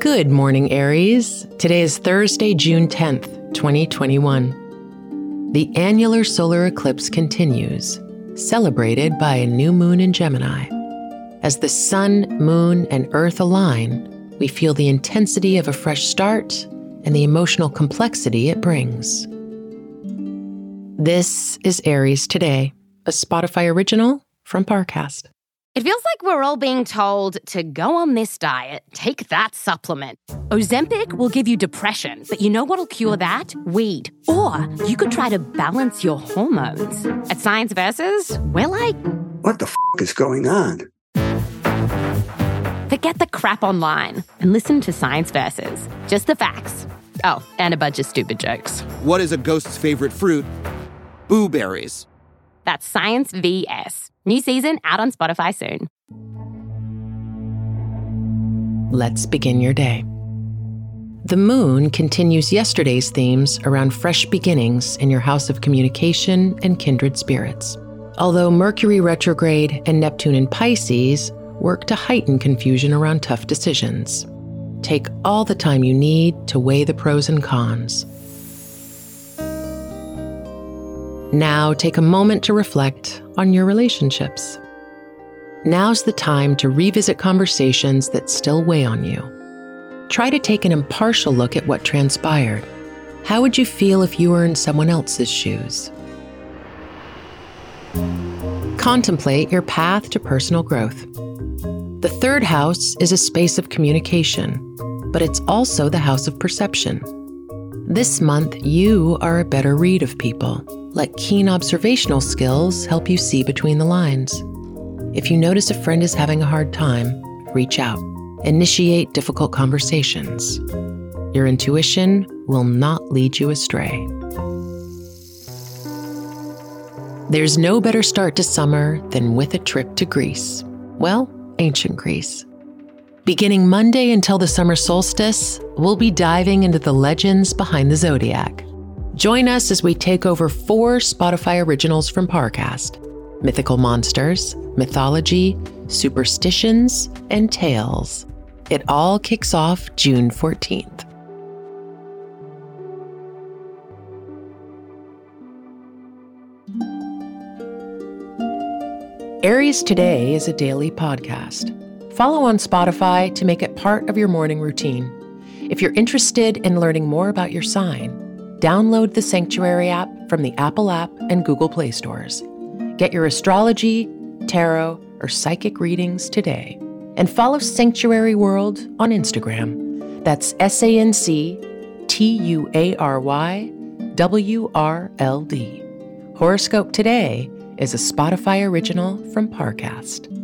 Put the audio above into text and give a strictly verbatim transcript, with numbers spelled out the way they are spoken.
Good morning, Aries. Today is Thursday, June tenth, twenty twenty-one. The annular solar eclipse continues, celebrated by a new moon in Gemini. As the sun, moon, and earth align, we feel the intensity of a fresh start and the emotional complexity it brings. This is Aries Today, a Spotify original from Parcast. It feels like we're all being told to go on this diet, take that supplement. Ozempic will give you depression, but you know what'll cure that? Weed. Or you could try to balance your hormones. At Science Versus, we're like, what the f*** is going on? Forget the crap online and listen to Science Versus. Just the facts. Oh, and a bunch of stupid jokes. What is a ghost's favorite fruit? Blueberries. That's Science V S. New season out on Spotify soon. Let's begin your day. The moon continues yesterday's themes around fresh beginnings in your house of communication and kindred spirits. Although Mercury retrograde and Neptune in Pisces work to heighten confusion around tough decisions. Take all the time you need to weigh the pros and cons. Now take a moment to reflect on your relationships. Now's the time to revisit conversations that still weigh on you. Try to take an impartial look at what transpired. How would you feel if you were in someone else's shoes? Contemplate your path to personal growth. The third house is a space of communication, but it's also the house of perception. This month, you are a better read of people. Let keen observational skills help you see between the lines. If you notice a friend is having a hard time, reach out. Initiate difficult conversations. Your intuition will not lead you astray. There's no better start to summer than with a trip to Greece. Well, ancient Greece. Beginning Monday until the summer solstice, we'll be diving into the legends behind the zodiac. Join us as we take over four Spotify originals from Parcast: mythical monsters, mythology, superstitions, and tales. It all kicks off June fourteenth. Aries Today is a daily podcast. Follow on Spotify to make it part of your morning routine. If you're interested in learning more about your sign, download the Sanctuary app from the Apple app and Google Play stores. Get your astrology, tarot, or psychic readings today. And follow Sanctuary World on Instagram. That's S A N C T U A R Y W R L D. Horoscope Today is a Spotify original from Parcast.